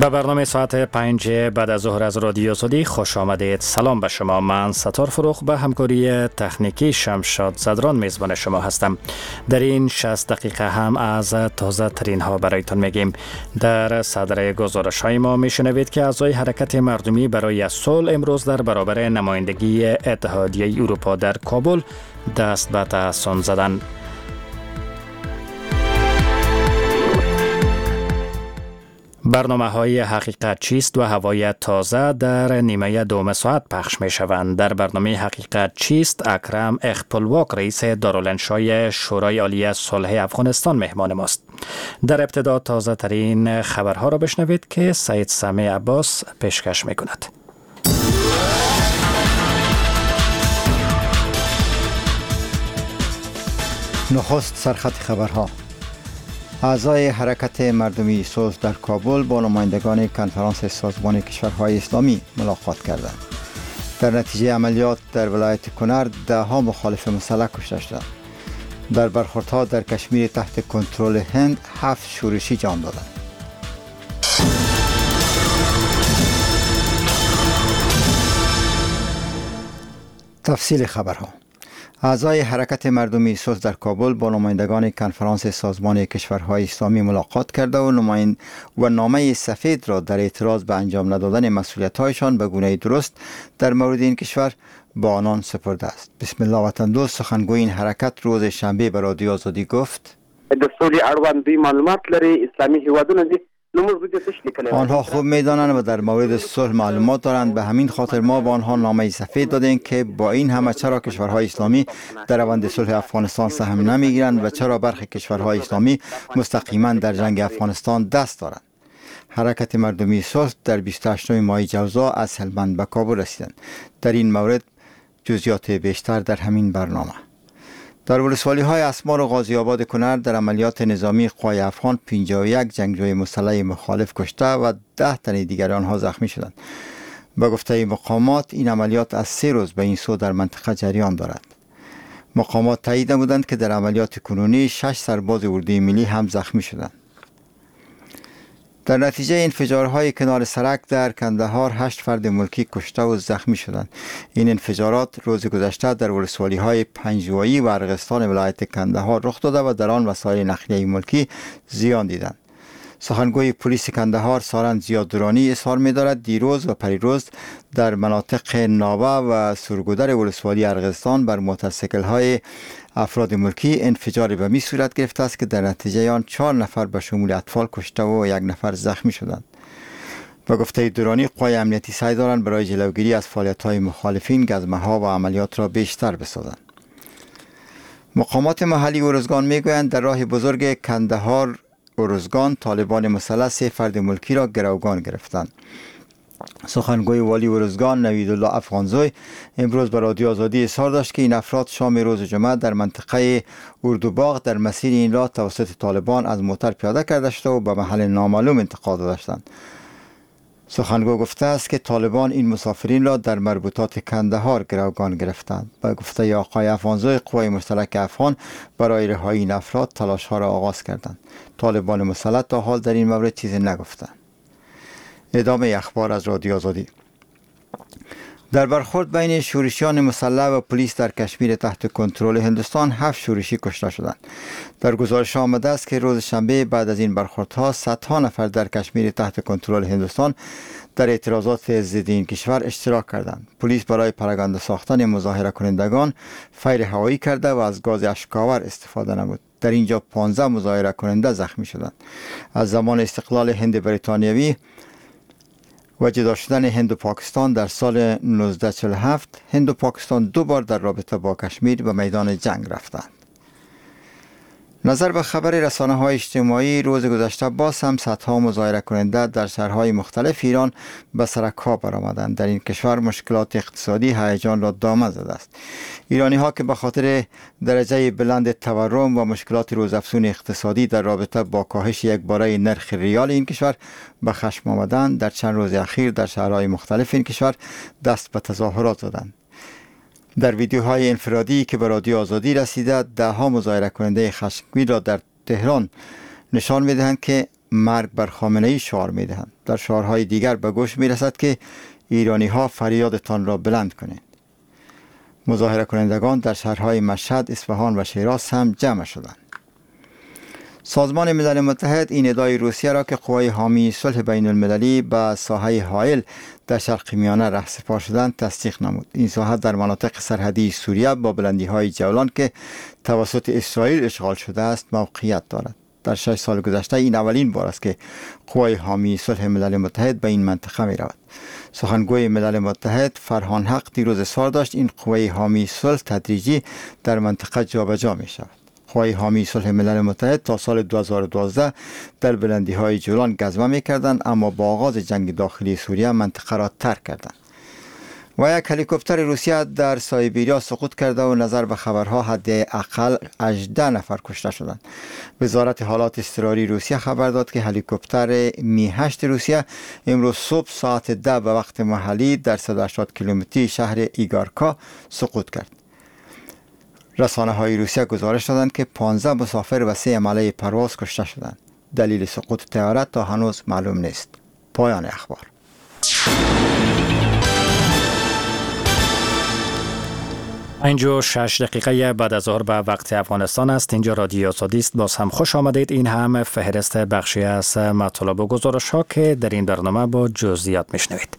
به برنامه ساعت 5 بعد از ظهر از رادیو آزادی خوش آمدید. سلام به شما. من ستار فروخ به همکاری تکنیکی شمشاد زدران میزبان شما هستم. در این 60 دقیقه هم از تازه ترین ها برایتان میگیم. در صدر گزارش های ما میشنوید که اعضای حرکت مردمی برای صلح امروز در برابر نمایندگی اتحادیه اروپا در کابل دست به تحصن زدند. برنامه های حقیقت چیست و هوای تازه در نیمه دوم ساعت پخش می شوند. در برنامه حقیقت چیست اکرم اخپلواک رئیس دارالانشای شورای عالی صلح افغانستان مهمان ماست. در ابتدا تازه ترین خبرها را بشنوید که سید سامع عباس پیشکش می کند. نخست سرخط خبرها. اعضای حرکت مردمی صلح در کابل با نمایندگان کنفرانس سازمان کشورهای اسلامی ملاقات کردند. در نتیجه عملیات در ولایت کنر 10 مخالف مسلح کشته شدند. در برخوردها در کشمیر تحت کنترل هند 7 شورشی جان دادند. تفصیل خبرها. اعضای حرکت مردمی صلح در کابل با نمایندگان کنفرانس سازمان کشورهای اسلامی ملاقات کرده و نامه سفید را در اعتراض به انجام ندادن مسئولیت‌هایشان به گونه درست در مورد این کشور با آنان سپرده است. بسم الله وطن دوست سخنگوی این حرکت روز شنبه به رادیو آزادی گفت: د سولې اړوند دوی معلومات لري، اسلامي هیوادونه دي. آنها خوب می‌دانند و در مورد صلح معلومات دارند. به همین خاطر ما به آنها نامه سفید دادیم که با این همه چرا کشورهای اسلامی در روند صلح افغانستان سهم نمی‌گیرند و چرا برخی کشورهای اسلامی مستقیما در جنگ افغانستان دست دارند. حرکت مردمی صلح در 28 ماه جوزا از هلمند به کابل رسیدند. در این مورد جزئیات بیشتر در همین برنامه. در ولسوالی‌های اسمار و غازی آباد کنر در عملیات نظامی قوای افغان 51 جنگجوی مسلح مخالف کشته و 10 تن دیگر آنها زخمی شدند. به گفته مقامات این عملیات از 3 روز به این سو در منطقه جریان دارد. مقامات تایید نمودند که در عملیات کنونی 6 سرباز اردوی ملی هم زخمی شدند. در نتیجه انفجارهای کنار سرک در کندهار 8 فرد ملکی کشته و زخمی شدند. این انفجارات روز گذشته در ولسوالی‌های پنجوایی و ارغستان ولایت کندهار رخ داده و در آن وسایل نقلیه ملکی زیان دیدند. سخنگوی پلیس کندهار سارنج زیاددورانی اظهار می‌دارد دیروز و پریروز در مناطق ناوه و سرگودر ولسوالی ارغستان بر موتورسیکل‌های افراد ملکی انفجاری به می صورت گرفته است که در نتیجه آن 4 نفر به شمول اطفال کشته و 1 نفر زخمی شدند. به گفته دورانی قوای امنیتی سعی دارند برای جلوگیری از فعالیت‌های مخالفین گزمه‌ها و عملیات را بیشتر بسازند. مقامات محلی ارزگان میگویند در راه بزرگ کندهار ارزگان طالبان مسلح 3 فرد ملکی را گروگان گرفتند. سخنگوی والی ارزگان نویدالله افغانزوی امروز به رادیو آزادی اظهار داشت که این افراد شام روز جمعه در منطقه اردوباغ در مسیر این راه توسط طالبان از موتر پیاده کرده شده و به محل نامعلوم انتقال داشتند. سخنگو گفته است که طالبان این مسافرین را در مربوطات کندهار گروگان گرفتند. به گفته آقای افغانزوی قوای مشترک افغان برای رهایی این افراد تلاش ها را آغاز کردند. طالبان مسلح تا حال در این مورد چیزی نگفتند. ادامه اخبار از رادیو آزادی. در برخورد بین شورشیان مسلح و پلیس در کشمیر تحت کنترل هندوستان 7 شورشی کشته شدند. در گزارش آمده است که روز شنبه بعد از این برخوردها صدها نفر در کشمیر تحت کنترل هندوستان در اعتراضات ضد این کشور اشتراک کردند. پلیس برای پراگنده ساختن مظاهره کنندگان فیر هوایی کرده و از گاز اشک‌آور استفاده نمود. در اینجا 15 مظاهره کننده زخمی شدند. از زمان استقلال هند بریتانیایی و جدا شدن هند و پاکستان در سال 1947 هند و پاکستان 2 بار در رابطه با کشمیر به میدان جنگ رفتند. نظر به خبر رسانه‌های اجتماعی روز گذشته باز هم صدها مظاهره کننده در شهرهای مختلف ایران به سرک‌ها برآمدند. در این کشور مشکلات اقتصادی هیجان را دامن زده است. ایرانی‌ها که به خاطر درجه بلند تورم و مشکلات روزافزون اقتصادی در رابطه با کاهش یکباره نرخ ریال این کشور به خشم آمدند، در چند روز اخیر در شهرهای مختلف این کشور دست به تظاهرات زدند. در ویدیوهای انفرادی که به رادیو آزادی رسیده، 10 مظاهره کننده خشمگین را در تهران نشان می‌دهند که مرگ بر خامنه‌ای شعار می‌دهند. در شعارهای دیگر به گوش می‌رسد که ایرانی‌ها فریادتان را بلند کنید. مظاهره کنندگان در شهرهای مشهد، اصفهان و شیراز هم جمع شدند. سازمان ملل متحد این ادعای روسیه را که قوای حامی صلح بین المللی به ساحه حائل در شرق میانه رهسپار شدند تصدیق نمود. این ساحه در مناطق سرحدی سوریه با بلندی‌های جولان که توسط اسرائیل اشغال شده است موقعیت دارد. در 6 سال گذشته این اولین بار است که قوای حامی صلح ملل متحد به این منطقه می رود. سخنگوی ملل متحد فرهان حق دیروز اظهار داشت این قوای حامی صلح تدریجی در منطقه جابجا می شود. قوای حامی صلح ملل متحد تا سال 2012 در بلندی‌های جولان غزوه می‌کردند، اما با آغاز جنگ داخلی سوریه منطقه را ترک کردند. و یک هلیکوپتر روسیه در سایبریا سقوط کرده و نظر به خبرها حداقل 18 نفر کشته شدند. وزارت حالات اضطراری روسیه خبر داد که هلیکوپتر می 8 روسیه امروز صبح ساعت 10 به وقت محلی در 180 کیلومتری شهر ایگارکا سقوط کرد. رسانه های روسیه گزارش دادند که 15 مسافر و 3 عمله پرواز کشته شدند. دلیل سقوط طیاره تا هنوز معلوم نیست. پایان اخبار. اینجا 6 دقیقه بعد از ظهر به وقت افغانستان است. اینجا رادیو آزادی است. باز هم خوش آمدید. این هم فهرست بخشی از مطالب و گزارش ها که در این برنامه با جزئیات میشنوید.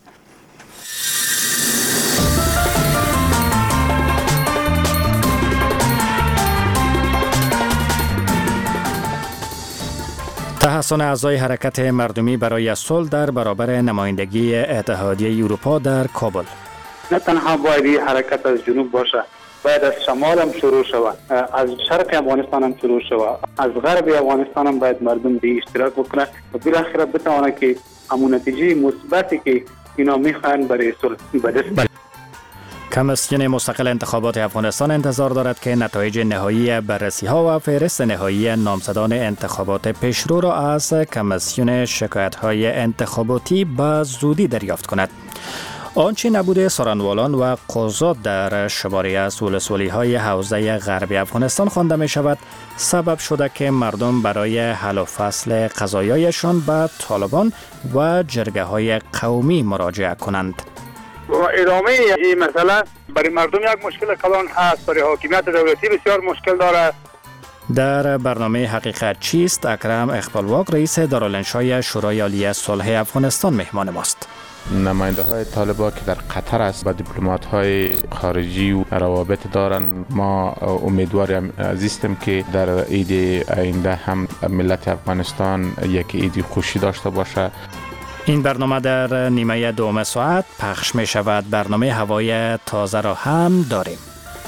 تحسن اعضای حرکت مردمی برای صلح در برابر نمایندگی اتحادیه اروپا در کابل. نه تنها باید این حرکت از جنوب باشه، باید از شمال هم شروع شود، از شرق افغانستان هم شروع شود، از غرب افغانستان هم باید مردم به اشتراک بکنه و بالاخره بتونه که همون نتیجه مثبتی که اینا میخوان برای صلح به دست بیاره. کمیسیون مستقل انتخابات افغانستان انتظار دارد که نتایج نهایی بررسی ها و فهرست نهایی نامزدان انتخابات پیشرو را از کمیسیون شکایت های انتخاباتی به زودی دریافت کند. آنچه نبوده سارنوالان و قضات در شماری از ولسوالی های حوزه غربی افغانستان خوانده می شود سبب شده که مردم برای حل و فصل قضایایشان به طالبان و جرگه های قومی مراجعه کنند. و ادامه این مسئله برای مردم یک مشکل کلان هست، برای حاکمیت دولتی بسیار مشکل داره. در برنامه حقیقت چیست اکرم اقبالواق رئیس دارالانشای شورای عالی صلح افغانستان مهمان ماست. نماینده های طالبان که در قطر است با دیپلمات های خارجی و روابط دارن. ما امیدواریم عزیزیم که در عید آینده هم ملت افغانستان یک عید خوشی داشته باشه. این برنامه در نیمه دوم ساعت پخش می شود. برنامه هوای تازه را هم داریم.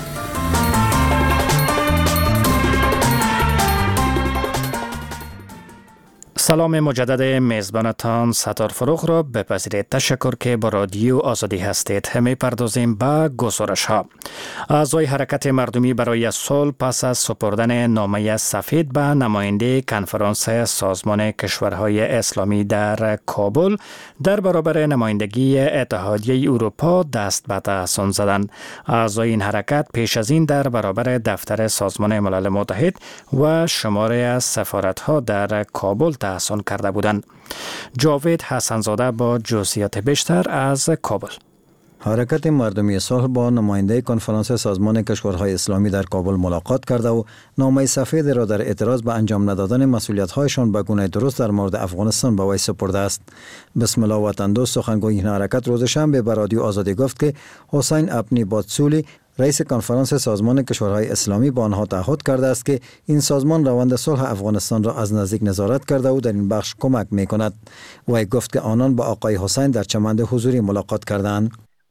سلام مجدد میزبانتان ستار فروغ را بپذیرید. تشکر که با رادیو آزادی هستید. می پردازیم به گزارش ها. اعضای حرکت مردمی برای صلح پس از سپردن نامه سفید به نماینده کنفرانس سازمان کشورهای اسلامی در کابل در برابر نمایندگی اتحادیه اروپا دست به تحسن زدند. اعضای این حرکت پیش از این در برابر دفتر سازمان ملل متحد و شماره از سفارت‌ها در کابل تحسن کرده بودند. جاوید حسنزاده با جزئیات بیشتر از کابل. حرکت مردمی صلح با نماینده کنفرانس سازمان کشورهای اسلامی در کابل ملاقات کرده و نامه سفید را در اعتراض به انجام ندادن مسئولیت‌هایشان به گونه درست در مورد افغانستان به وی سپرده است. بسم الله وطن دوست سخنگوی این حرکت روز شنبه به رادیو آزادی گفت که حسین اپنی بادسولی رئیس کنفرانس سازمان کشورهای اسلامی با آنها تعهد کرده است که این سازمان روند صلح افغانستان را از نزدیک نظارت کرده و در این بخش کمک می‌کند. وی گفت که آنان با آقای حسین در چمند حضوری ملاقات کردند.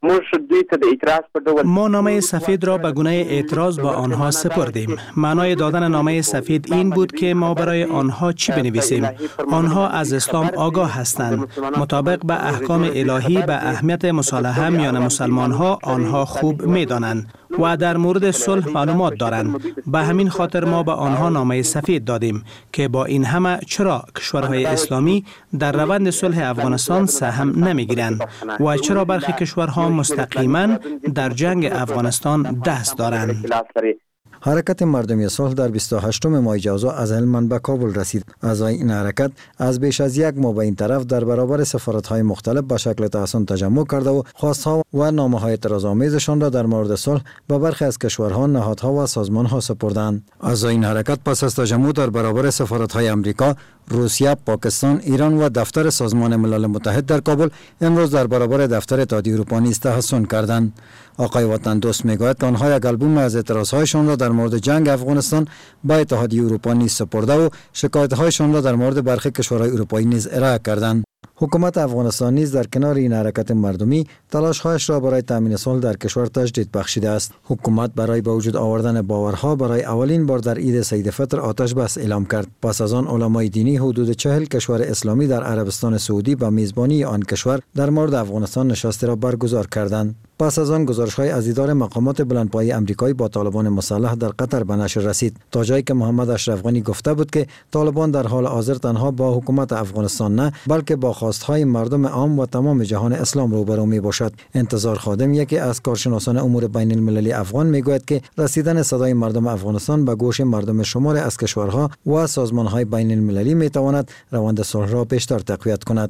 ما نامه سفید را به گونه اعتراض با آنها سپردیم. معنای دادن نامه سفید این بود که ما برای آنها چی بنویسیم. آنها از اسلام آگاه هستند. مطابق به احکام الهی به اهمیت مصالحه میان مسلمان ها آنها خوب می‌دانند و در مورد صلح معلومات دارند. به همین خاطر ما به آنها نامه سفید دادیم که با این همه چرا کشورهای اسلامی در روند صلح افغانستان سهم نمیگیرند و چرا برخی کشورها مستقیما در جنگ افغانستان دست دارند. حرکت مردمی صلح در 28 ماه جوزا از هلمند به کابل رسید. اعضای این حرکت از بیش از یک ماه به این طرف در برابر سفارت‌های مختلف به شکل تحسن تجمع کرده و خواست‌ها و نامه‌های اعتراض‌آمیزشان را در مورد صلح به برخی از کشورها، نهادها و سازمان‌ها سپردند. اعضای این حرکت پس از تجمع در برابر سفارت‌های امریکا، روسیه، پاکستان، ایران و دفتر سازمان ملل متحد در کابل امروز در برابر دفتر اتحادیه اروپا نیز تحسن کردند. آقای وطن دوست میگوید که آنها یک آلبوم از اعتراضهایشان را در مورد جنگ افغانستان به اتحادیه اروپا نیز سپرده و شکایت‌هایشان را در مورد برخی کشورهای اروپایی نیز ارائه کردند. حکومت افغانستان نیز در کنار این حرکت مردمی تلاش‌هایش را برای تامین صلح در کشور تجدید بخشیده است. حکومت برای به وجود آوردن باورها برای اولین بار در عید سید فطر آتش بس اعلام کرد. پس از آن علمای دینی حدود 40 کشور اسلامی در عربستان سعودی به میزبانی آن کشور در مورد افغانستان نشستی را برگزار کردند. پس از آن گزارش‌های از دیدار مقامات بلندپایه آمریکایی با طالبان مسلح در قطر به نشر رسید، تا جایی که محمد اشرف غنی گفته بود که طالبان در حال حاضر تنها با حکومت افغانستان نه، بلکه با خواست‌های مردم عام و تمام جهان اسلام روبرو میباشد. انتظار خادم، یکی از کارشناسان امور بین المللی افغان، میگوید که رسیدن صدای مردم افغانستان به گوش مردم شمال از کشورها و سازمان‌های بین المللی میتواند روند صلح را بیشتر تقویت کند.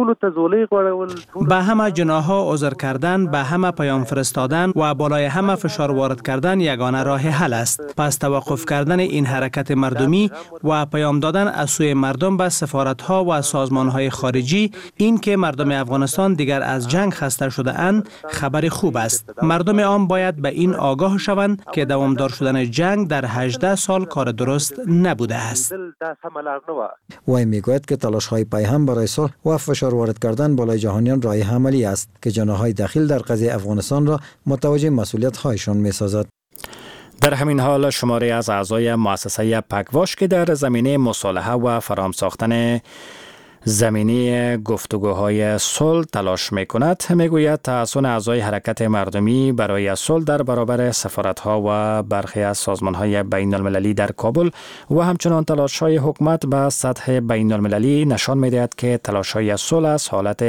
به همه جناح‌ها عذر کردن، به همه پیام فرستادن و بالای همه فشار وارد کردن یگانه راه حل است. پس توقف کردن این حرکت مردمی و پیام دادن از سوی مردم به سفارت‌ها و سازمان‌های خارجی، این که مردم افغانستان دیگر از جنگ خسته شده اند، خبر خوب است. مردم عام باید به این آگاه شوند که دوامدار شدن جنگ در 18 سال کار درست نبوده است. وی میگوید که تلاش‌های پیهم برای صلح و فشار وارد کردن بالای جهانیان راه عملی است که جناح‌های داخل در قضیه افغانستان را متوجه مسئولیت‌هایشان می‌سازد. در همین حال شماری از اعضای مؤسسه پکواش که در زمینه مصالحه و فرام ساختن زمینی گفتگوهای صلح تلاش می‌کند، میگوید تحسن اعضای حرکت مردمی برای صلح در برابر سفارت‌ها و برخی از سازمان‌های بین‌المللی در کابل و همچنان تلاش‌های حکومت به سطح بین‌المللی نشان می‌دهد که تلاش‌های صلح از حالت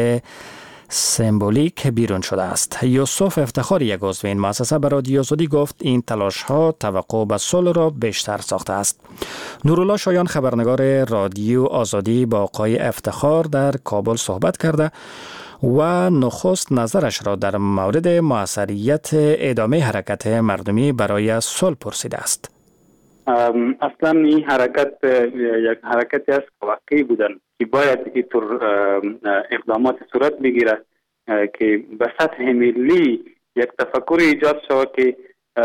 سمبولیک بیرون شده است. یوسف افتخار، یک عضو این مؤسسه، به رادیو آزادی گفت این تلاش‌ها توقع به صلح را بیشتر ساخته است. نورالله شایان، خبرنگار رادیو آزادی، با آقای افتخار در کابل صحبت کرده و نخست نظرش را در مورد موثریت ادامه حرکت مردمی برای صلح پرسیده است. اصلا این حرکت یک حرکتی است که واقعی بودن که باید اینطور اقدامات صورت بگیره که به سطح ملی یک تفکر ایجاد شود که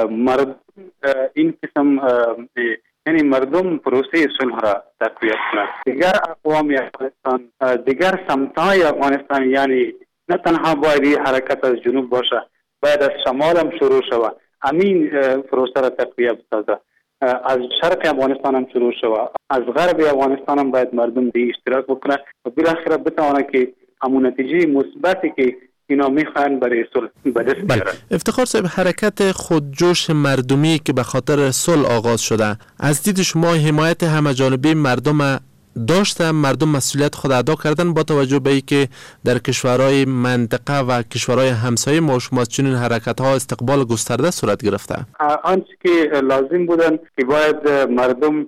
این قسم یعنی مردم پروسه صلح را تقویت کنند. دیگر اقوام افغانستان، دیگر سمت‌های افغانستان، یعنی نه تنها باید این حرکت از جنوب باشه، باید از شمال هم شروع شود، همین پروسه را تقویت بسازه. از شرق افغانستان هم شروع شود، از غرب افغانستان هم باید مردم به اشتراک بکنه و بالاخره بتونه که همون نتیجه مثبتی که اینا میخوان برای صلح به دست بیارن. افتخار صاحب، حرکت خودجوش مردمی که به خاطر صلح آغاز شده، از دید شما حمایت همه‌جانبه مردم داشته؟ مردم مسئولیت خود ادا کردن با توجه به اینکه در کشورهای منطقه و کشورهای همسایه ما شما چنین حرکت‌ها استقبال گسترده صورت گرفته؟ آنچه که لازم بودن که باید مردم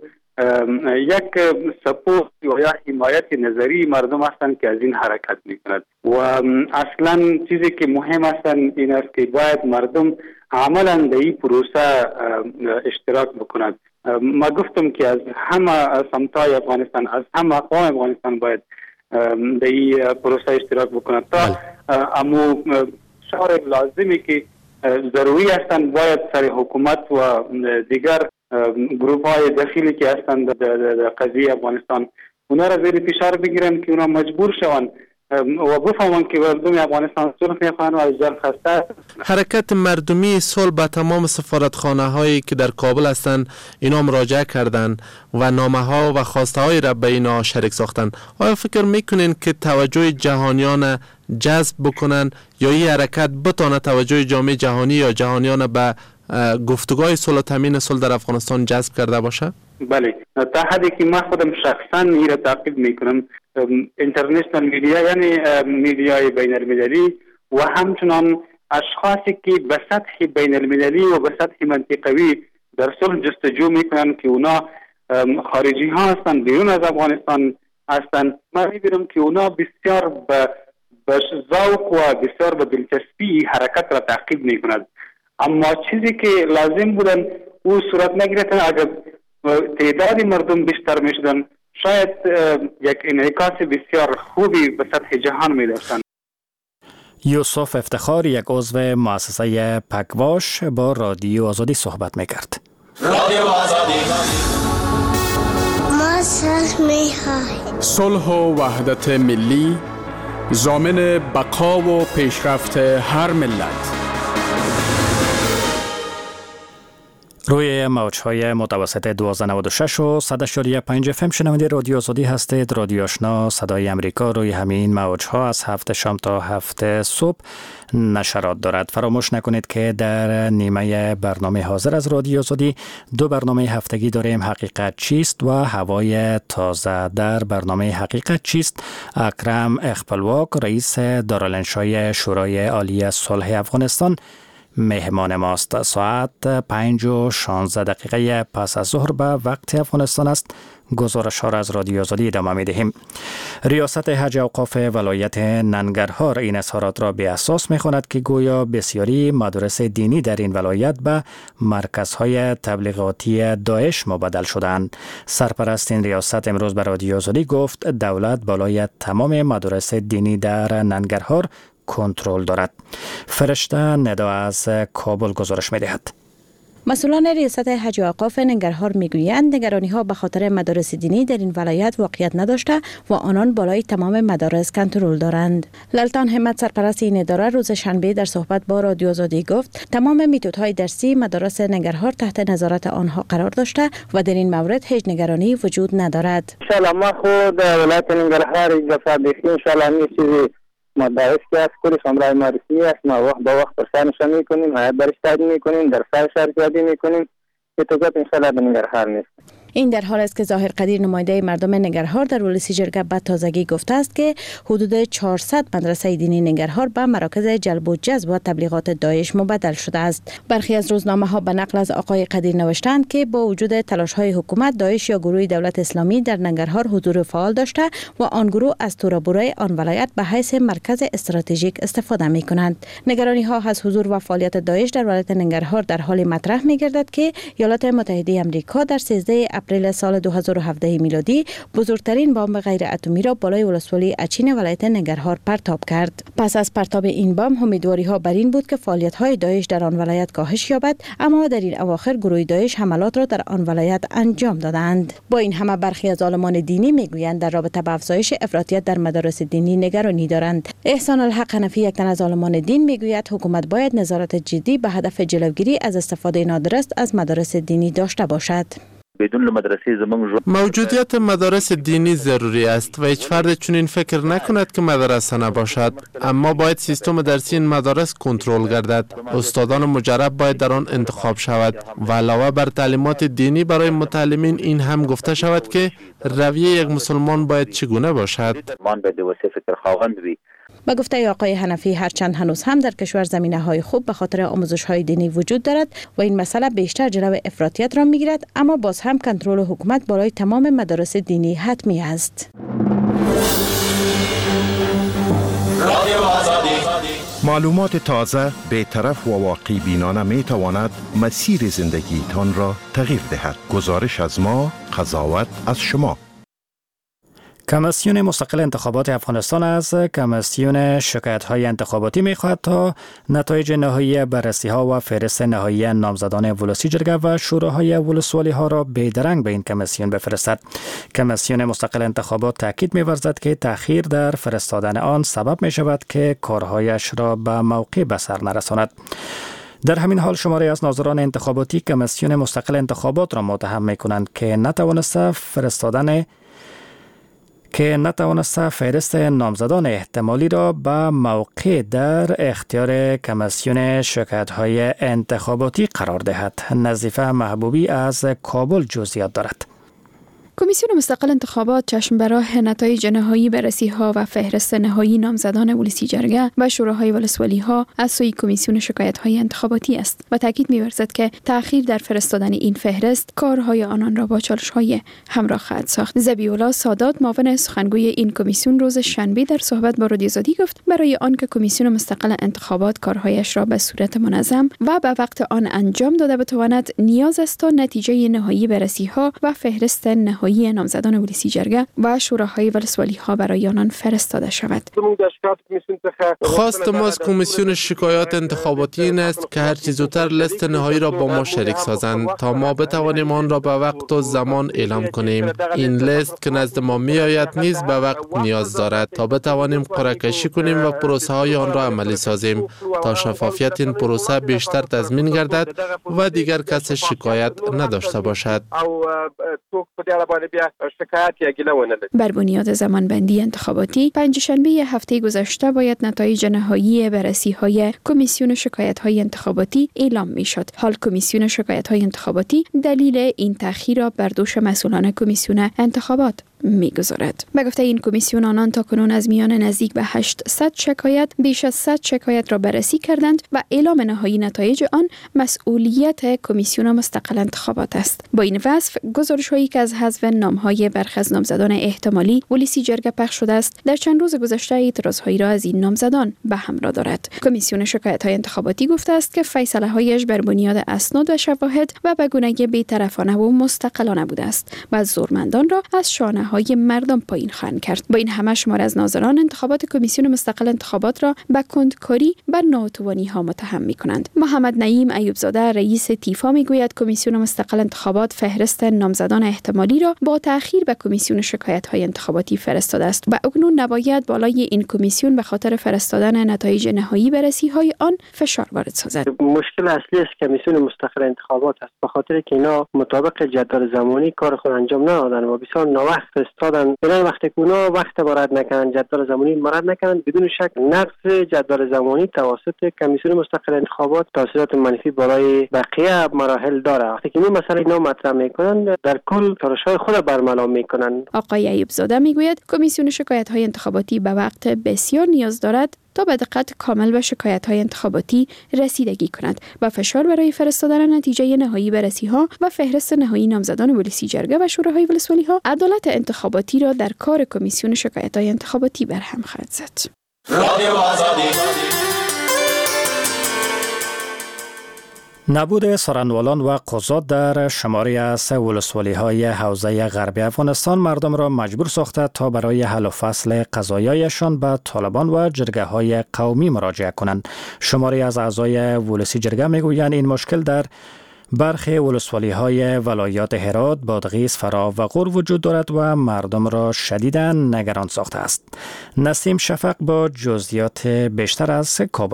یک سپورت یا حمایت نظری مردم هستند که از این حرکت میکنند و اصلا چیزی که مهم است این است که باید مردم عملا در این پروسه اشتراک بکنند. ما گفتم که از همه سمت‌های افغانستان، از همه اقوام افغانستان باید در این پروسه اشتراک بکنند تا امو شعار لازمی که ضروری هستند باید سر حکومت و دیگر گروه های داخلی که هستند در قضیه افغانستان اونا را زیر فشار بگیرن که اونا مجبور شوند و بفهمن که مردم افغانستان صلح میخوان و از جنگ خسته. حرکت مردمی صلح به تمام سفارتخانه هایی که در کابل هستند اینا مراجعه کردن و نامه ها و خواسته های را به اینا شریک ساختن. آیا فکر میکنین که توجه جهانیان جذب بکنن یا این حرکت بتونه توجه جامعه جهانی یا جهانیان به گفتگوهای صلح و تامین صلح در افغانستان جذب کرده باشه؟ بله، تا حدی که من خودم شخصا این را تعقیب میکنم، اینترنشنال میدیا یعنی میدیای بین المللی و همچنان اشخاصی که به سطح بین المللی و به سطح منطقوی در صلح جستجو میکنن که اونا خارجی ها هستن، بیرون از افغانستان هستن. من میبینم که اونا بسیار به ذوق و بسیار به دلچسپی حرکت را تعقیب میکنند، اما چیزی که لازم بودن او صورت نگرفت. اگر تعداد مردم بیشتر میشدن شاید یک انعکاس بسیار خوبی به سطح جهان میداشتن. یوسف افتخار، یک عضو مؤسسه پکواش، با رادیو آزادی صحبت میکرد. رادیو آزادی ما صلح و وحدت ملی ضامن بقا و پیشرفت هر ملت. روی موج‌های متوسط 1296 و 100.5 FM شنونده رادیو آزادی هستید. رادیو آشنا صدای امریکا روی همین موج‌ها از 7 شام تا 7 صبح نشرات دارد. فراموش نکنید که در نیمه برنامه حاضر از رادیو آزادی 2 برنامه هفتگی داریم: حقیقت چیست و هوای تازه. در برنامه حقیقت چیست اکرم اخپلواک، رئیس دارالانشای شورای عالی صلح افغانستان، مهمان ماست. ساعت 5:16 پس از ظهر به وقت افغانستان است. گزارش ها را از رادیو آزادی ادامه می دهیم. ریاست حج اوقاف ولایت ننگرهار این اظهارات را به اساس می خواند که گویا بسیاری مدارس دینی در این ولایت به مرکزهای تبلیغاتی داعش مبدل شدند. سرپرست این ریاست امروز به رادیو آزادی گفت دولت بالای تمام مدارس دینی در ننگرهار کنترل دارد. فرشته ندا از کابل گزارش می دهد. مسئولان ریاست حج و اوقاف ننگرهار میگویند نگرانی‌ها به خاطر مدارس دینی در این ولایت واقعیت نداشته و آنان بالای تمام مدارس کنترل دارند. للتان همت، سرپرست این اداره، روز شنبه در صحبت با رادیو آزادی گفت تمام میتودهای درسی مدارس ننگرهار تحت نظارت آنها قرار داشته و در این مورد هیچ نگرانی وجود ندارد. ان شاء الله ما خود ولایت ننگرهار ان شاء الله چیزی مدارس که از کلی سمرای ما رسمی است، ما وقت با وقت پرسانشان میکنیم، هایت برش تایید میکنیم، در سرش ارزیابی میکنیم که توضیحات انشاءالله به ننگرهار نیست. این در حال است که ظاهر قدیر، نماینده مردم ننگرهار، در ولسی جرگه به تازگی گفته است که حدود 400 مدرسه دینی ننگرهار به مراکز جلب و جذب و تبلیغات داعش مبدل شده است. برخی از روزنامه ها به نقل از آقای قدیر نوشتند که با وجود تلاش های حکومت، داعش یا گروه دولت اسلامی در ننگرهار حضور فعال داشته و آن گروه از تورابورای آن ولایت به حیث مرکز استراتژیک استفاده می کنند. نگرانی ها از حضور و فعالیت داعش در ولایت ننگرهار در حال مطرح می گردد که ایالات متحده آمریکا در 13 اپریل سال 2017 میلادی بزرگترین بمب غیر اتمی را بالای ولسوالی اچین ولایت ننگرهار پرتاب کرد. پس از پرتاب این بمب امیدواری ها بر این بود که فعالیت های داعش در آن ولایت کاهش یابد، اما در این اواخر گروه داعش حملات را در آن ولایت انجام دادند. با این همه برخی از عالمان دینی میگویند در رابطه با افزایش افراطیت در مدارس دینی نگرانی دارند. احسان الحق حنفی، یک تن از عالمان دین، میگوید حکومت باید نظارت جدی به هدف جلوگیری از استفاده نادرست از مدارس دینی داشته باشد. موجودیت مدارس دینی ضروری است و هیچ فرد چنین فکر نکند که مدرسه نباشد، اما باید سیستم درسی این مدارس کنترل گردد. استادان مجرب باید در آن انتخاب شود و علاوه بر تعلیمات دینی برای متعلمین این هم گفته شود که رویه یک مسلمان باید چگونه باشد. با گفته آقای حنفی، هرچند هنوز هم در کشور زمینه‌های خوب به خاطر آموزش‌های دینی وجود دارد و این مسئله بیشتر جلو افراطیت را می‌گیرد، اما باز هم کنترل حکومت بالای تمام مدارس دینی حتمی است. معلومات تازه، بی‌طرف و واقع بینانه می‌تواند مسیر زندگیتان را تغییر دهد. گزارش از ما، قضاوت از شما. کمیسیون مستقل انتخابات افغانستان از کمیسیون شکایت‌های انتخاباتی می‌خواهد تا نتایج نهایی بررسی‌ها و فهرست نهایی نامزدان ولسی جرگه و شوراهای ولسوالی‌ها را بیدرنگ به این کمیسیون بفرستد. کمیسیون مستقل انتخابات تاکید می‌ورزد که تأخیر در فرستادن آن سبب می‌شود که کارهایش را به موقع به سر نرساند. در همین حال شماری از ناظران انتخاباتی کمیسیون مستقل انتخابات را متهم می‌کنند که نتوانسته فهرست نامزدان احتمالی را به موقع در اختیار کمیسیون شکایت‌های انتخاباتی قرار دهد. نظیفه محبوبی از کابل جزئیات دارد. کمیسیون مستقل انتخابات چشم به راه نتایج نهایی بررسی‌ها و فهرست نهایی نامزدان ولسی جرگه و شوراهای ولسوالی‌ها از سوی کمیسیون شکایت‌های انتخاباتی است و تاکید می‌ورزد که تأخیر در فرستادن این فهرست کارهای آنان را با چالش‌های همراه خواهد ساخت. ذبیح‌الله سادات معاون سخنگوی این کمیسیون روز شنبه در صحبت با رادیو آزادی گفت برای آنکه کمیسیون مستقل انتخابات کارهایش را به صورت منظم و به وقت آن انجام داده بتواند نیاز است تا نتیجه نهایی بررسی‌ها و فهرست نهایی نامزدان ولسی جرگه و شوراهای ولسوالی‌ها برای آنان فرستاده شود. خواست ما از کمیسیون شکایات انتخاباتی این است که هر چه زودتر لیست نهایی را با ما شریک سازند تا ما بتوانیم آن را به وقت و زمان اعلام کنیم. این لیست که نزد ما می آید نیز به وقت نیاز دارد تا بتوانیم قرعه کشی کنیم و پروسه های آن را عملی سازیم تا شفافیت این پروسه بیشتر تضمین گردد و دیگر کس شکایت نداشته باشد. بر بنیاد زمانبندی انتخاباتی پنجشنبه هفته گذشته باید نتایج نهایی بررسی‌های کمیسیون شکایت‌های انتخاباتی اعلام می‌شد. حال کمیسیون شکایت‌های انتخاباتی دلیل این تأخیر را بر دوش مسئولان کمیسیون انتخابات می‌گذارد. به گفته این کمیسیون آنان تاکنون از میان نزدیک به 800 شکایت بیش از 100 شکایت را بررسی کردند و اعلام نهایی نتایج آن مسئولیت کمیسیون مستقل انتخابات است. با این وصف گزارش‌هایی که از حذف نام‌های برخی از نامزدان احتمالی ولسی جرگه پخش شده است در چند روز گذشته اعتراض‌هایی را از این نامزدان به همراه دارد. کمیسیون شکایت‌های انتخاباتی گفته است که فیصله‌هایش بر بنیاد اسناد و شواهد و به گونه‌ای بی‌طرفانه و مستقلانه بوده است و زورمندان را از شانه‌های مردم پایین خواهند کرد. با این همه شمار از ناظران انتخابات کمیسیون مستقل انتخابات را به کندکاری و ناتوانی‌ها متهم می‌کنند. محمد نعیم ایوبزاده رئیس تیفا میگوید کمیسیون مستقل انتخابات فهرست نامزدان احتمالی را با تأخیر به کمیسیون شکایت‌های انتخاباتی فرستاده است و اکنون نباید بالای این کمیسیون به خاطر فرستادن نتایج نهایی بررسی‌های آن فشار وارد سازد. مشکل اصلی است کمیسیون مستقل انتخابات است، به خاطر که اینا مطابق جدول زمانی کار خود انجام ندادن و بسیار ناوقت فرستادن. بنابراین وقتی که اونا وقت وارد نکنن، جدول زمانی مراد نکنن، بدون شک نقض جدول زمانی توسط کمیسیون مستقل انتخابات تاثیرات منفی برای بقیه مراحل داره. وقتی که این مسئله اینا مطرح میکنن در کل کارش‌های خود برملا میکنن. آقای ایوبزاده میگوید کمیسیون شکایت‌های انتخاباتی به وقت بسیار نیاز دارد تا به دقت کامل به شکایت‌های انتخاباتی رسیدگی کند و فشار برای فرستادن نتیجه نهایی بررسی‌ها و فهرست نهایی نامزدان ولسی جرگه و شوراهای ولسوالی‌ها عدالت انتخاباتی را در کار کمیسیون شکایت‌های انتخاباتی برهم خواهد زد. نبود سارنوالان و قضات در شماری از ولسوالی‌های حوزه غربی افغانستان مردم را مجبور ساخته تا برای حل و فصل قضایایشان به طالبان و جرگه‌های قومی مراجعه کنند. شماری از اعضای ولسی جرگه میگویند این مشکل در برخی ولسوالی‌های ولایات هرات، بادغیس، فرا و غور وجود دارد و مردم را شدیداً نگران ساخته است. نسیم شفق با جزئیات بیشتر از کابل.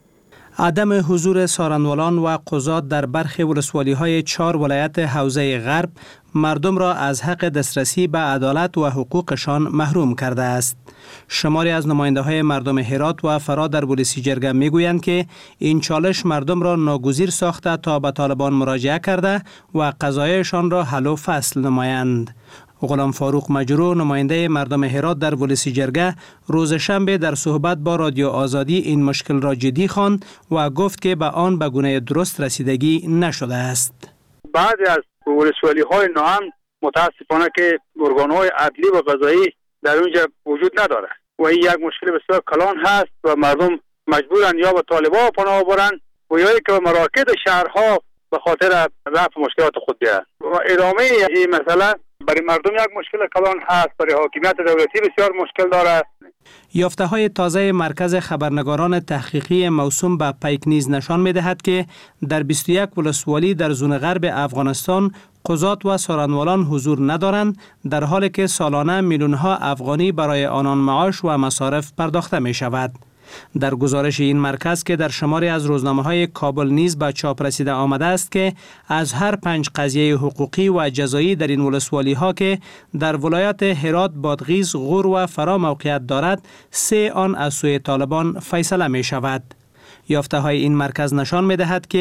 عدم حضور سارنوالان و قضات در برخی ولسوالی‌های 4 ولایت حوزه غرب مردم را از حق دسترسی به عدالت و حقوقشان محروم کرده است. شماری از نماینده‌های مردم هرات و فرا در ولسی جرگه می‌گویند که این چالش مردم را ناگزیر ساخته تا به طالبان مراجعه کرده و قضایایشان را حل و فصل نمایند. غلام فاروق مجرو نماینده مردم هرات در ولسی جرگه روز شنبه در صحبت با رادیو آزادی این مشکل را جدی خواند و گفت که به آن به گونه درست رسیدگی نشده است. بعضی از ولسوالی‌های ناامن متاسفانه که ارگان‌های عدلی و قضایی در اونجا وجود نداره و این یک مشکل بسیار کلان هست و مردم مجبورن یا به طالبان پناه برن و یا که به مراکز شهرها به خاطر رفع مشکلات خود بیان. و ادامه این مسئله برای مردم یک مشکل کلان هست، برای حاکمیت دولتی بسیار مشکل داره. یافته‌های تازه مرکز خبرنگاران تحقیقی موسوم به پیک نیز نشان می‌دهد که در 21 ولسوالی در زون غرب افغانستان قضات و سارنوالان حضور ندارند، در حالی که سالانه میلیون‌ها افغانی برای آنان معاش و مصارف پرداخته می‌شود. در گزارش این مرکز که در شماری از روزنامه‌های کابل نیز به چاپ رسیده آمده است که از هر 5 قضیه حقوقی و جزایی در این ولسوالی‌ها که در ولایت هرات، بادغیس، غور و فرا موقعیت دارد، 3 آن از سوی طالبان فیصله می شود. یافته‌های این مرکز نشان می‌دهد که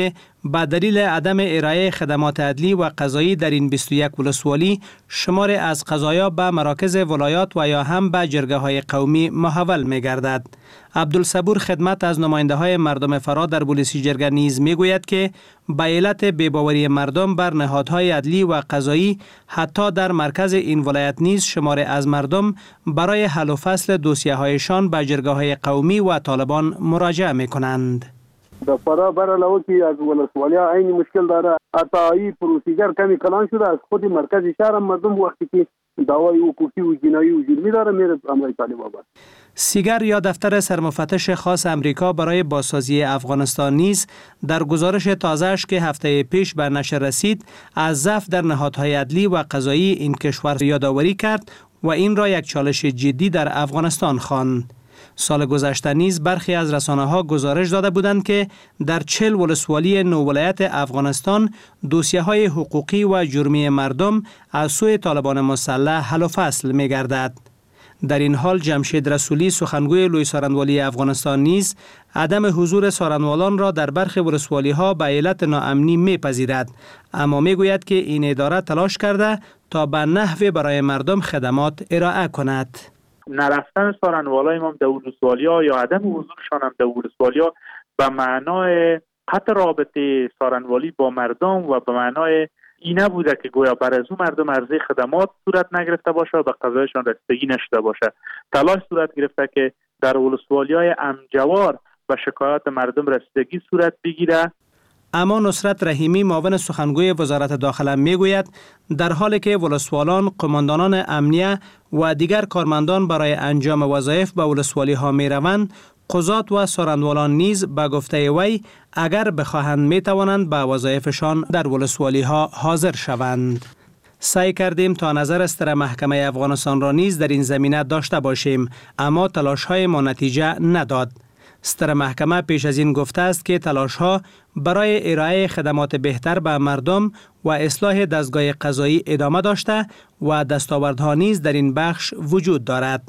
به دلیل عدم ارائه خدمات عدلی و قضایی در این 21 ولسوالی شمار از قضایا به مراکز ولایات و یا هم به جرگه های قومی محول می گردد. عبدالصبور خدمت از نماینده های مردم فرا در بولسی جرگه نیز می گوید که به علت بی‌باوری مردم بر نهادهای عدلی و قضایی حتی در مرکز این ولایت نیز شمار از مردم برای حل و فصل دوسیه هایشان به جرگه های قومی و طالبان مراجعه می کنند. در فرا برای که از ولسوالی ها این مشکل داره، حتی پروسیجر کمی کلان شده از خود مرکز شهر مردم وقتی که دعوای حقوقی و جنایی و جرمی داره میره امرای طالبان. سیگر یا دفتر سرمفتش خاص امریکا برای بازسازی افغانستان نیز در گزارش تازه‌اش که هفته پیش به نشر رسید از ضعف در نهادهای عدلی و قضایی این کشور یادآوری کرد و این را یک چالش جدی در افغانستان خواند. سال گذشته نیز برخی از رسانه‌ها گزارش داده بودند که در 40 ولسوالی 9 ولایت افغانستان دوسیه‌های حقوقی و جرمی مردم از سوی طالبان مسلح حل و فصل می‌گردد. در این حال جمشید رسولی سخنگوی لوی سارنوالی افغانستان نیز عدم حضور سارنوالان را در برخی ولسوالی‌ها به علت ناامنی می‌پذیرد، اما می‌گوید که این اداره تلاش کرده تا به نحوی برای مردم خدمات ارائه کند. نرفتن سارنوالای ما در ولسوالی‌ها یا عدم حضورشان هم در ولسوالی‌ها به معنای قطع رابطه سارنوالی با مردم و به معنای این نبوده که گویا بر از اون مردم عرضه خدمات صورت نگرفته باشه و به قضایشان رسیدگی نشده باشه. تلاش صورت گرفته که در ولسوالی‌های امجوار به شکایات مردم رسیدگی صورت بگیره. اما نصرت رحیمی معاون سخنگوی وزارت داخله میگوید در حالی که ولسوالان، قماندانان امنیه و دیگر کارمندان برای انجام وظایف به ولسوالی ها می روند، قضات و سارنوالان نیز به گفته وی اگر بخواهند می توانند به وظایفشان در ولسوالی ها حاضر شوند. سعی کردیم تا نظر استر محکمه افغانستان را نیز در این زمینه داشته باشیم، اما تلاش های ما نتیجه نداد. ستر محکمه پیش از این گفته است که تلاش‌ها برای ارائه خدمات بهتر به مردم و اصلاح دستگاه قضایی ادامه داشته و دستاوردها نیز در این بخش وجود دارد.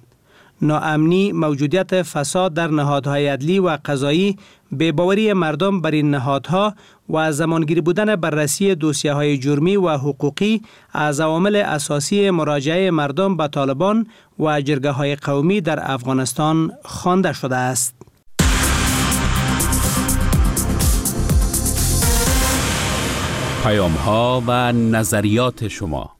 ناامنی، موجودیت فساد در نهادهای عدلی و قضایی، بی‌باوری مردم بر این نهادها و زمانگیری بودن بررسی دوسیه‌های جرمی و حقوقی از عوامل اساسی مراجعه مردم به طالبان و جرگه‌های قومی در افغانستان خوانده شده است. پیام‌ها و نظریات شما.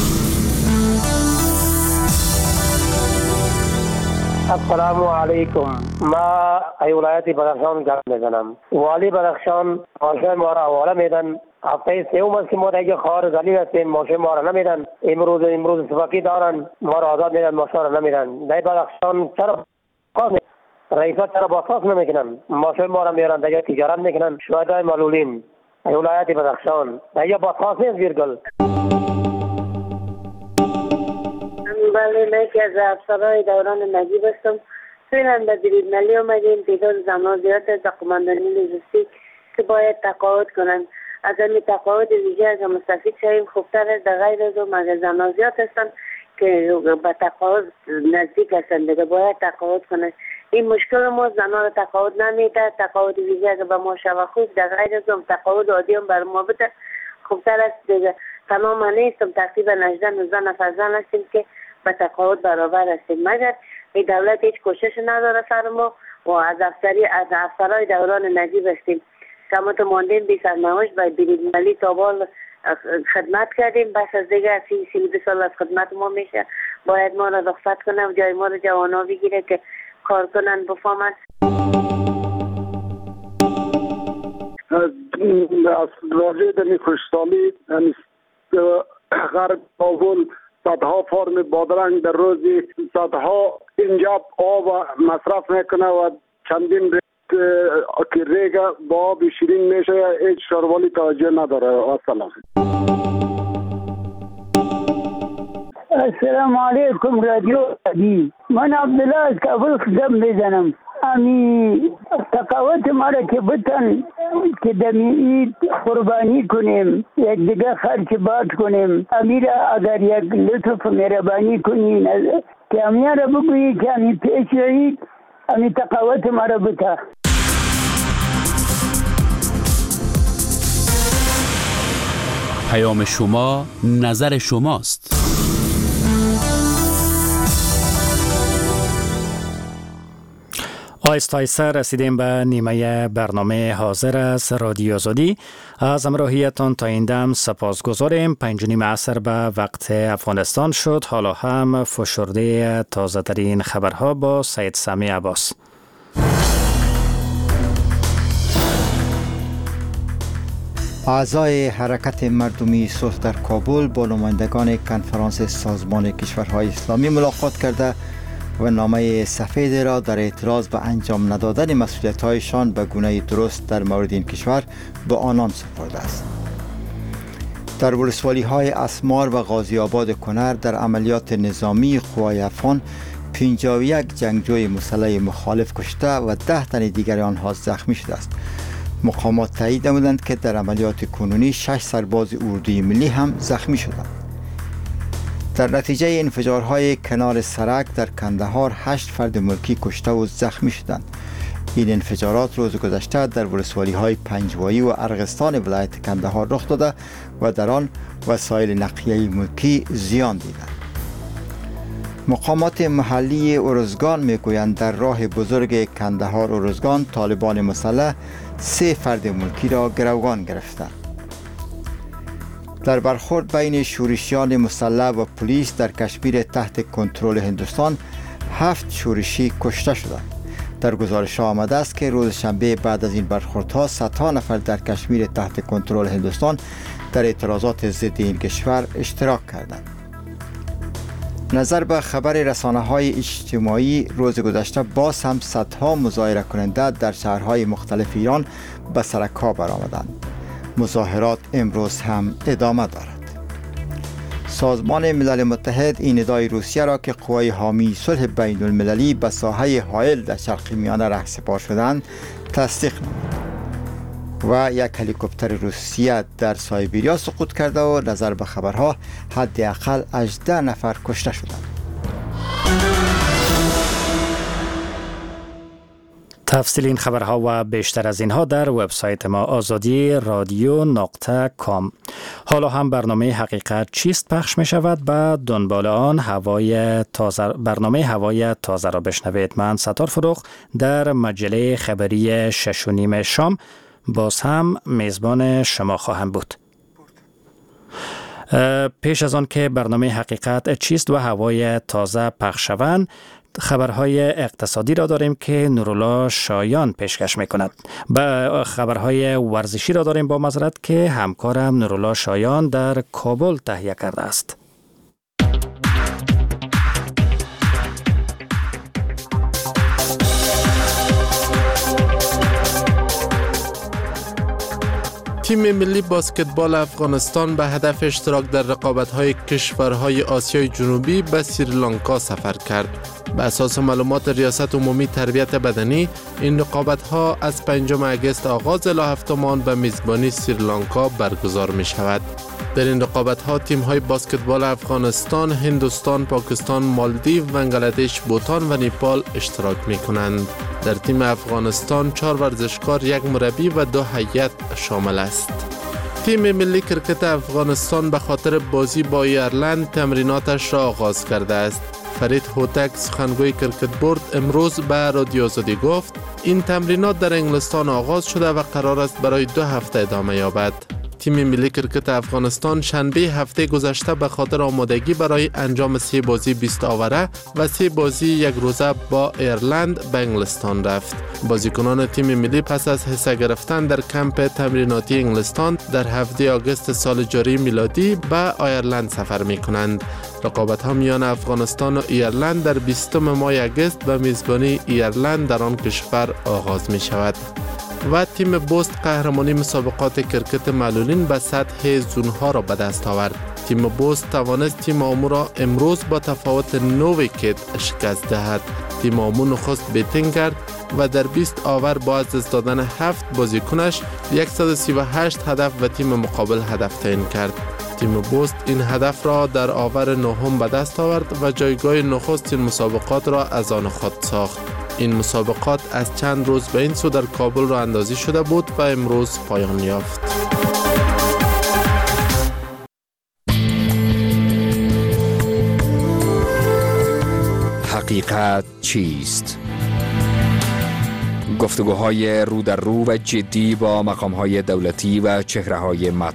السلام علیکم. ما ولایت بدخشان گپ میزنم. والی بدخشان ماشه ما را حواله میدن. هفته سوم است که ما دیگه خار ذلیل هستیم، ماشه ما را نمیدن. امروز صفاکی دارن، ما را آزاد میدن، ماشه را نمیدن. در بدخشان چرا رئیسا چرا باساس نمیکنن؟ ماشه ما را میارن دیگه تجارت میکنن. شهدای معلولین ولایت بدخشان دیگه باساس نیست ویرگل. بله، من که از افسرهای دوران نجیب هستم. فعلا به برید ملی آمدیم. تعداد زمان زیاد است در قماندانی لوجستیک که باید تقاعد کنند. از همین تقاعد ویژه از مستفید شویم خوبتر است. در غیر از اون مگر زمان زیاد هستند که به تقاعد نزدیک هستند دیگه باید تقاعد کنند. این مشکل ما زنان را تقاعد نمیده. تقاعد ویژه اگر به ما شوه خوب، در غیر از اون تقاعد عادی هم بر ما بده خوبتر است دیگه. تمام نیستم، تقریبا 18-19 نفر زن هستیم که به تقاعد برابر هستیم، مگر این دولت هیچ کوشش نداره سر ما و از افسرهای دوران نجیب هستیم. کمات ماندیم بی سرنوشت باید برید ملی تابال خدمت کردیم، بس از دیگه 32 سال از خدمت ما میشه. باید ما را رخصت کنم، جای ما را جوانا بگیره که کار کنن بفهمن. از راجع دمی خوشسالی غرب کابل صدها فرم بادرنگ در روزی صدها اینجا آب مصرف میکنه و چندین ریگه با آب شیرین میشه، هیچ شاروالی توجه نداره. السلام. السلام علیکم رادیو عدی. من عبدالله از کابل خدم میزنم. امی تقاوت ما را که بتن که دمی اید قربانی کنیم، یک دیگه خرچ بات کنیم. امی را اگر یک لطف مهربانی کنین که امی را بگویی که امی پیش روید، امی تقاوت ما را بتا. پیام شما نظر شماست. آیسته آیسته رسیدیم به نیمه برنامه حاضر است رادیو آزادی. از همراهیتان تا این دم سپاسگزاریم. 5:30 عصر به وقت افغانستان شد. حالا هم فشرده تازه ترین خبرها با سید سامی عباس. اعضای حرکت مردمی صلح در کابل با نمایندگان کنفرانس سازمان کشورهای اسلامی ملاقات کرده و نامه سفید را در اعتراض به انجام ندادن مسئولیت‌هایشان به گونه درست در مورد این کشور به آنان سپرده است. در ولسوالی‌های اسمار و غازی آباد کنر در عملیات نظامی قوای افغان 51 جنگجوی مسلح مخالف کشته و 10 تن دیگر آنها زخمی شده است. مقامات تایید نمودند که در عملیات کنونی 6 سرباز اردوی ملی هم زخمی شدند. در نتیجه انفجارهای کنار سرک در کندهار 8 فرد ملکی کشته و زخمی شدند. این انفجارات روز گذشته در ولسوالی‌های پنجوایی و ارغستان ولایت کندهار رخ داده و در آن وسایل نقلیه ملکی زیان دیدند. مقامات محلی ارزگان میگویند در راه بزرگ کندهار ارزگان طالبان مسلح 3 فرد ملکی را گروگان گرفتند. در برخورد بین شورشیان مسلح و پلیس در کشمیر تحت کنترل هندوستان 7 شورشی کشته شدند. در گزارش آمده است که روز شنبه بعد از این برخوردها صدها نفر در کشمیر تحت کنترل هندوستان در اعتراضات ضد این کشور اشتراک کردند. نظر به خبر رسانه‌های اجتماعی روز گذشته باز هم صدها مظاهره کننده در شهرهای مختلف ایران به سرک‌ها برآمدند. مظاهرات امروز هم ادامه دارد. سازمان ملل متحد این ندای روسیه را که قوای حامی صلح بین المللی به ساحه هایل در شرق میانه رهسپار شدند تصدیق نمود و یک هلیکوپتر روسیه در سایبریا سقوط کرده و نظر به خبرها حداقل 18 نفر کشته شدند. تفصیل این خبرها و بیشتر از اینها در وبسایت ما azadi.radio.com. حالا هم برنامه حقیقت چیست پخش می شود. به دنبال آن برنامه هوای تازه را بشنوید. من ستار فروغ در مجله خبری 6:30 شام باز هم میزبان شما خواهم بود. پیش از آن که برنامه حقیقت چیست و هوای تازه پخش شوند، خبرهای اقتصادی را داریم که نورالله شایان پیشکش میکند. با خبرهای ورزشی را داریم با معذرت که همکارم نورالله شایان در کابل تهیه کرده است. تیم ملی بسکتبال افغانستان به هدف اشتراک در رقابت‌های کشورهای آسیای جنوبی به سریلانکا سفر کرد. به اساس معلومات ریاست عمومی تربیت بدنی، این رقابت‌ها از 5 اگست آغاز الی 7 ماه به میزبانی سریلانکا برگزار می‌شود. در این رقابت‌ها تیم‌های بسکتبال افغانستان، هندوستان، پاکستان، مالدیو، بنگلادش، بوتان و نیپال اشتراک می‌کنند. در تیم افغانستان 4 ورزشکار، 1 مربی و 2 هیئت شامل است. تیم ملی کرکت افغانستان به خاطر بازی با ایرلند تمریناتش را آغاز کرده است. فرید هوتک سخنگوی کرکت بورد امروز به رادیو آزادی گفت این تمرینات در انگلستان آغاز شده و قرار است برای 2 هفته ادامه یابد. تیم ملی کرکت افغانستان شنبه هفته گذشته به خاطر آمادگی برای انجام 3 بازی 20 آوره و 3 بازی 1 روزه با ایرلند به انگلستان رفت. بازیکنان تیم ملی پس از حصه گرفتن در کمپ تمریناتی انگلستان در 7 آگوست سال جاری میلادی به ایرلند سفر می کنند. رقابت ها میان افغانستان و ایرلند در 20 ماه آگوست به میزبانی ایرلند در آن کشور آغاز می شود. و تیم بوست قهرمانی مسابقات کرکت معلولین به سطح زونها را به دست آورد. تیم بوست توانست تیم آمو را امروز با تفاوت 9 ویکت شکست دهد. تیم آمو نخست بیتینگ کرد و در 20 آور با از دست دادن 7 بازیکنش 138 هدف و تیم مقابل هدف تعیین کرد. تیم بوست این هدف را در آور 9 به دست آورد و جایگاه نخست این مسابقات را از آن خود ساخت. این مسابقات از چند روز به این سو در کابل را اندازی شده بود و امروز پایان یافت. حقیقت چیست؟ گفتگوهای رو در رو و جدی با مقام‌های دولتی و چهره‌های